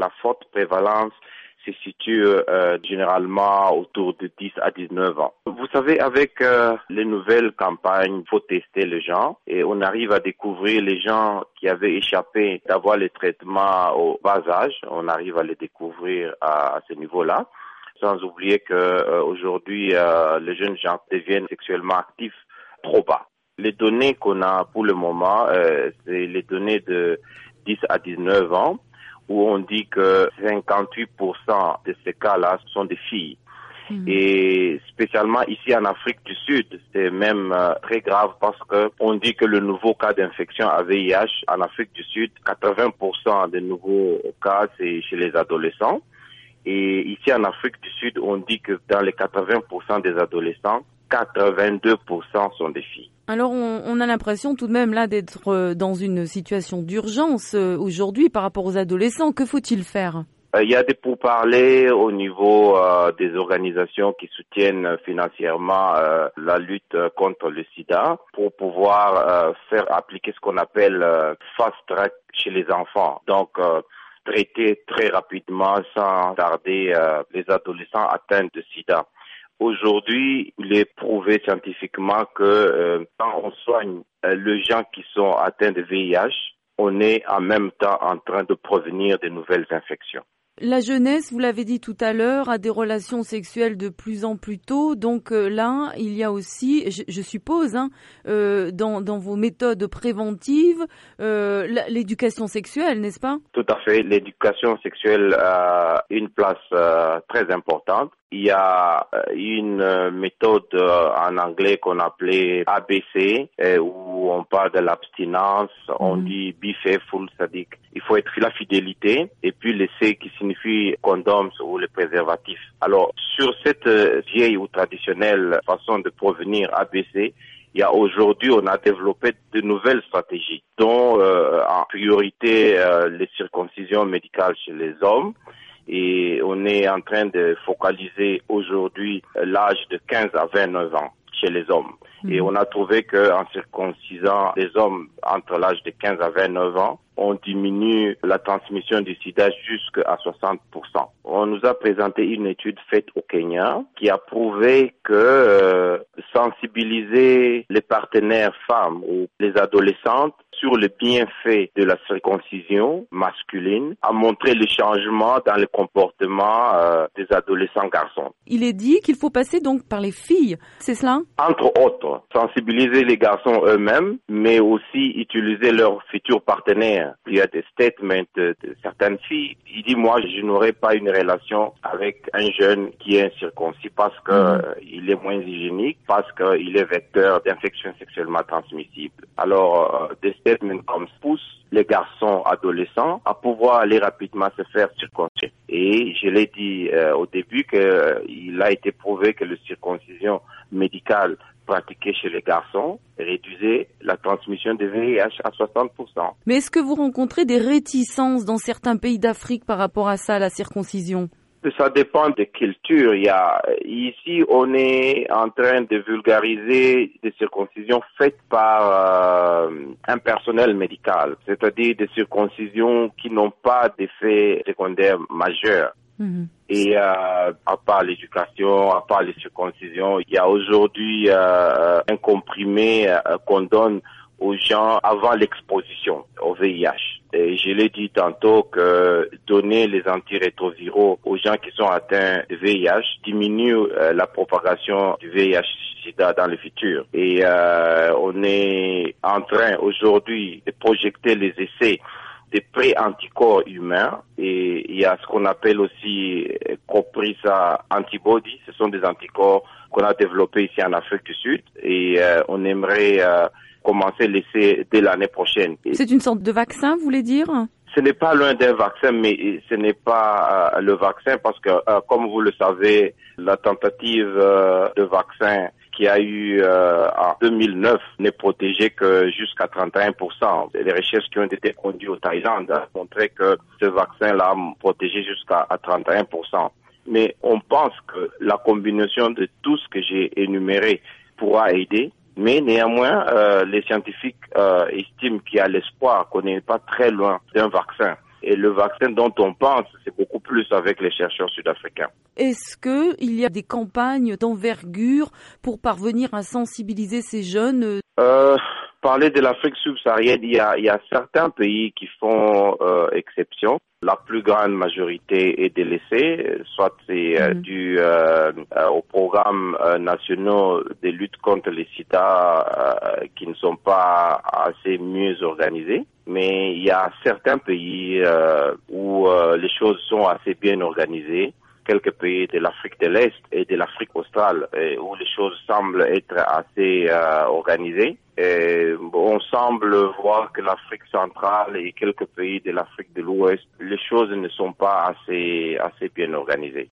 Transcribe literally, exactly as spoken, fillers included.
La forte prévalence se situe euh, généralement autour de dix à dix-neuf ans. Vous savez, avec euh, les nouvelles campagnes, il faut tester les gens et on arrive à découvrir les gens qui avaient échappé d'avoir les traitements au bas âge. On arrive à les découvrir à, à ce niveau-là. Sans oublier que euh, aujourd'hui, euh, les jeunes gens deviennent sexuellement actifs trop bas. Les données qu'on a pour le moment, euh, c'est les données de dix à dix-neuf ans, où on dit que cinquante-huit pour cent de ces cas-là sont des filles. Mmh. Et spécialement ici en Afrique du Sud, c'est même euh, très grave parce que on dit que le nouveau cas d'infection à V I H en Afrique du Sud, quatre-vingts pour cent des nouveaux cas, c'est chez les adolescents. Et ici en Afrique du Sud, on dit que dans les quatre-vingts pour cent des adolescents, quatre-vingt-deux pour cent sont des filles. Alors on, on a l'impression tout de même là d'être dans une situation d'urgence euh, aujourd'hui par rapport aux adolescents. Que faut-il faire ? Il y a des pourparlers au niveau euh, des organisations qui soutiennent financièrement euh, la lutte contre le sida pour pouvoir euh, faire appliquer ce qu'on appelle euh, fast track chez les enfants. Donc euh, traiter très rapidement sans tarder euh, les adolescents atteints de sida. Aujourd'hui, il est prouvé scientifiquement que euh, quand on soigne euh, les gens qui sont atteints de V I H, on est en même temps en train de prévenir de nouvelles infections. La jeunesse, vous l'avez dit tout à l'heure, a des relations sexuelles de plus en plus tôt. Donc euh, là, il y a aussi, je, je suppose, hein, euh, dans, dans vos méthodes préventives, euh, l'éducation sexuelle, n'est-ce pas ? Tout à fait. L'éducation sexuelle a une place euh, très importante. Il y a une méthode en anglais qu'on appelait A B C, où on parle de l'abstinence, on mmh. dit be faithful, c'est-à-dire il faut être la fidélité, et puis le C qui signifie condoms ou le préservatif. Alors, sur cette vieille ou traditionnelle façon de prévenir A B C, il y a aujourd'hui, on a développé de nouvelles stratégies, dont euh, en priorité euh, les circoncisions médicales chez les hommes. Et on est en train de focaliser aujourd'hui l'âge de quinze à vingt-neuf ans chez les hommes. Mmh. Et on a trouvé qu'en circoncisant les hommes entre l'âge de quinze à vingt-neuf ans, on diminue la transmission du sida jusqu'à soixante pour cent. On nous a présenté une étude faite au Kenya qui a prouvé que euh, sensibiliser les partenaires femmes ou les adolescentes sur le bienfait de la circoncision masculine a montré le changement dans le comportement euh, des adolescents garçons. Il est dit qu'il faut passer donc par les filles, c'est cela ? Entre autres, sensibiliser les garçons eux-mêmes, mais aussi utiliser leurs futurs partenaires. Il y a des statements de, de certaines filles. Il dit, moi, je n'aurai pas une relation avec un jeune qui est incirconcis parce que mmh. euh, il est moins hygiénique, parce qu'il est vecteur d'infections sexuellement transmissibles. Alors, euh, des statements comme ça poussent les garçons adolescents à pouvoir aller rapidement se faire circoncire. Et je l'ai dit euh, au début qu'il euh, a été prouvé que la circoncision médicale pratiquée chez les garçons réduisait la transmission de V I H à soixante pour cent. Mais est-ce que vous rencontrez des réticences dans certains pays d'Afrique par rapport à ça, la circoncision ? Ça dépend des cultures. Il y a, ici, on est en train de vulgariser des circoncisions faites par euh, un personnel médical, c'est-à-dire des circoncisions qui n'ont pas d'effet secondaire majeur. Mmh. Et euh, à part l'éducation, à part les circoncisions, il y a aujourd'hui euh, un comprimé euh, qu'on donne aux gens avant l'exposition au V I H. Et je l'ai dit tantôt que donner les antirétroviraux aux gens qui sont atteints de V I H diminue euh, la propagation du V I H sida dans le futur. Et euh, on est en train aujourd'hui de projeter les essais des pré-anticorps humains, et il y a ce qu'on appelle aussi Coprisa antibody. Ce sont des anticorps qu'on a développés ici en Afrique du Sud, et euh, on aimerait euh, commencer l'essai dès l'année prochaine. C'est une sorte de vaccin, vous voulez dire ? Ce n'est pas loin d'un vaccin, mais ce n'est pas euh, le vaccin parce que, euh, comme vous le savez, la tentative euh, de vaccin qui a eu euh, en deux mille neuf n'est protégée que jusqu'à trente et un pour cent. Les recherches qui ont été conduites au Thaïlande ont montré que ce vaccin-là a protégé jusqu'à trente et un pour cent. Mais on pense que la combinaison de tout ce que j'ai énuméré pourra aider. Mais néanmoins, euh, les scientifiques euh, estiment qu'il y a l'espoir qu'on n'est pas très loin d'un vaccin. Et le vaccin dont on pense, c'est beaucoup plus avec les chercheurs sud-africains. Est-ce que il y a des campagnes d'envergure pour parvenir à sensibiliser ces jeunes? euh, Parler de l'Afrique subsaharienne, il y a, il y a certains pays qui font euh, exception. La plus grande majorité est délaissée, soit c'est euh, mmh. dû euh, euh, aux programmes euh, nationaux de lutte contre le sida euh, qui ne sont pas assez mieux organisés. Mais il y a certains pays euh, où euh, les choses sont assez bien organisées. Quelques pays de l'Afrique de l'Est et de l'Afrique australe et où les choses semblent être assez euh, organisées. Et on semble voir que l'Afrique centrale et quelques pays de l'Afrique de l'Ouest, les choses ne sont pas assez assez bien organisées.